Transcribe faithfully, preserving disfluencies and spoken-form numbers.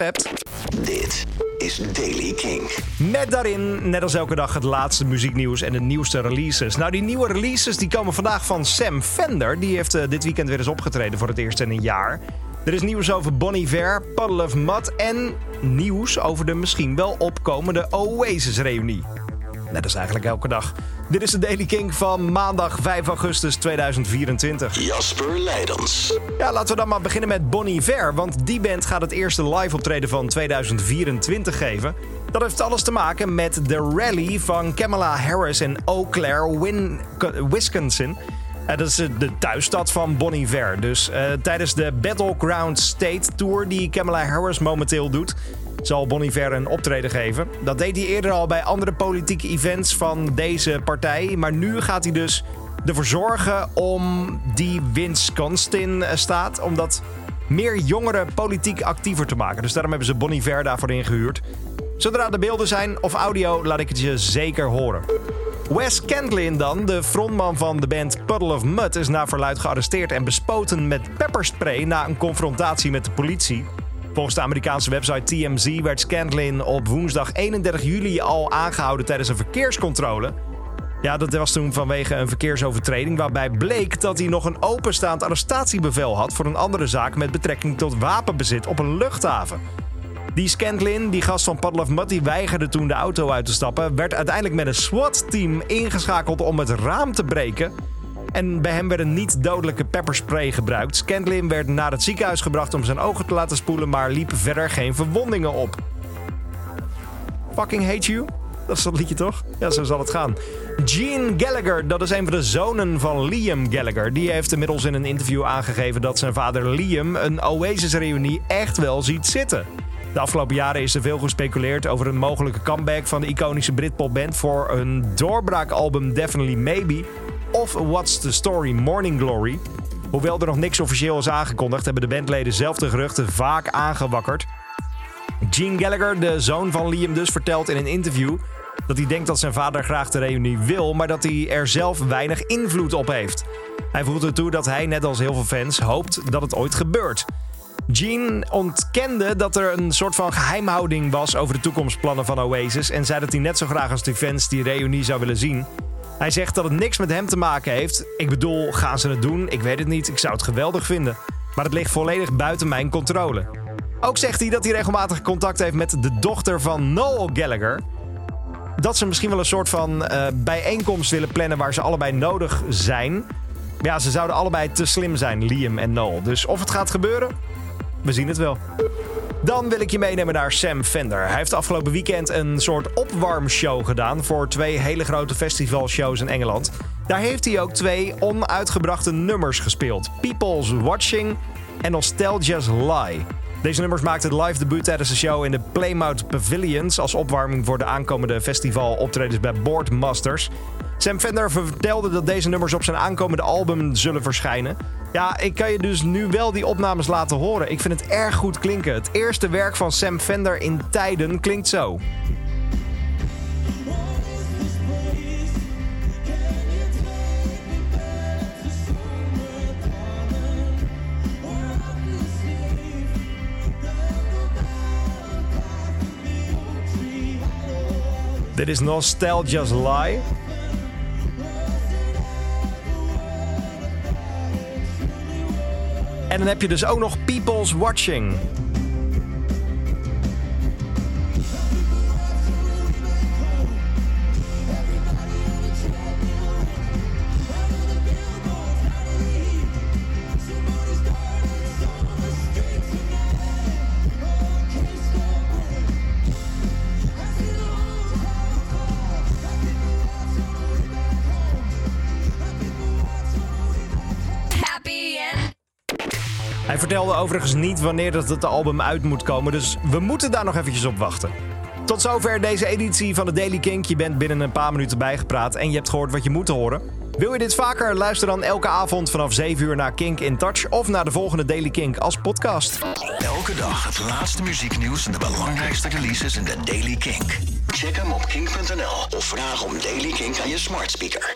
hebt. Dit is Daily Kink. Met daarin, net als elke dag, het laatste muzieknieuws en de nieuwste releases. Nou, die nieuwe releases die komen vandaag van Sam Fender. Die heeft uh, dit weekend weer eens opgetreden voor het eerst in een jaar. Er is nieuws over Bon Iver, Puddle of Mudd en nieuws over de misschien wel opkomende Oasis-reunie. Net als eigenlijk elke dag. Dit is de Daily Kink van maandag vijf augustus tweeduizend vierentwintig. Jasper Leidens. Ja, laten we dan maar beginnen met Bon Iver, want die band gaat het eerste live optreden van tweeduizend vierentwintig geven. Dat heeft alles te maken met de rally van Kamala Harris in Eau Claire, Win- Wisconsin. Uh, dat is de thuisstad van Bon Iver. Dus uh, tijdens de Battleground State Tour die Kamala Harris momenteel doet, zal Bon Iver een optreden geven. Dat deed hij eerder al bij andere politieke events van deze partij. Maar nu gaat hij dus ervoor zorgen om die Wisconsin-staat, om dat meer jongeren politiek actiever te maken. Dus daarom hebben ze Bon Iver daarvoor ingehuurd. Zodra de beelden zijn of audio, laat ik het je zeker horen. Wes Candlin dan, de frontman van de band Puddle of Mudd, is naar verluidt gearresteerd en bespoten met pepperspray na een confrontatie met de politie. Volgens de Amerikaanse website T M Z werd Candlin op woensdag eenendertig juli al aangehouden tijdens een verkeerscontrole. Ja, dat was toen vanwege een verkeersovertreding waarbij bleek dat hij nog een openstaand arrestatiebevel had voor een andere zaak met betrekking tot wapenbezit op een luchthaven. Die Scandlin, die gast van Puddle of Mudd, die weigerde toen de auto uit te stappen, werd uiteindelijk met een SWAT-team ingeschakeld om het raam te breken. En bij hem werd een niet-dodelijke pepperspray gebruikt. Scandlin werd naar het ziekenhuis gebracht om zijn ogen te laten spoelen, maar liep verder geen verwondingen op. Fucking hate you? Dat is dat liedje toch? Ja, zo zal het gaan. Gene Gallagher, dat is een van de zonen van Liam Gallagher. Die heeft inmiddels in een interview aangegeven dat zijn vader Liam een Oasis-reunie echt wel ziet zitten. De afgelopen jaren is er veel gespeculeerd over een mogelijke comeback van de iconische Britpopband voor een doorbraakalbum Definitely Maybe of What's the Story Morning Glory. Hoewel er nog niks officieel is aangekondigd, hebben de bandleden zelf de geruchten vaak aangewakkerd. Gene Gallagher, de zoon van Liam dus, vertelt in een interview dat hij denkt dat zijn vader graag de reunie wil, maar dat hij er zelf weinig invloed op heeft. Hij voegt ertoe dat hij, net als heel veel fans, hoopt dat het ooit gebeurt. Gene ontkende dat er een soort van geheimhouding was over de toekomstplannen van Oasis en zei dat hij net zo graag als die fans die reunie zou willen zien. Hij zegt dat het niks met hem te maken heeft. Ik bedoel, gaan ze het doen? Ik weet het niet. Ik zou het geweldig vinden. Maar het ligt volledig buiten mijn controle. Ook zegt hij dat hij regelmatig contact heeft met de dochter van Noel Gallagher. Dat ze misschien wel een soort van uh, bijeenkomst willen plannen waar ze allebei nodig zijn. Ja, ze zouden allebei te slim zijn, Liam en Noel. Dus of het gaat gebeuren, we zien het wel. Dan wil ik je meenemen naar Sam Fender. Hij heeft afgelopen weekend een soort opwarmshow gedaan voor twee hele grote festivalshows in Engeland. Daar heeft hij ook twee onuitgebrachte nummers gespeeld. People's Watching en Nostalgia's Lie. Deze nummers maakten het live debuut tijdens de show in de Plymouth Pavilions als opwarming voor de aankomende festivaloptredens bij Boardmasters. Sam Fender vertelde dat deze nummers op zijn aankomende album zullen verschijnen. Ja, ik kan je dus nu wel die opnames laten horen. Ik vind het erg goed klinken. Het eerste werk van Sam Fender in tijden klinkt zo. Dit is Nostalgia's Lie. En dan heb je dus ook nog People's Watching. Hij vertelde overigens niet wanneer dat het album uit moet komen, dus we moeten daar nog eventjes op wachten. Tot zover deze editie van de Daily Kink. Je bent binnen een paar minuten bijgepraat en je hebt gehoord wat je moet horen. Wil je dit vaker? Luister dan elke avond vanaf zeven uur naar Kink in Touch of naar de volgende Daily Kink als podcast. Elke dag het laatste muzieknieuws en de belangrijkste releases in de Daily Kink. Check hem op kink punt n l of vraag om Daily Kink aan je smart speaker.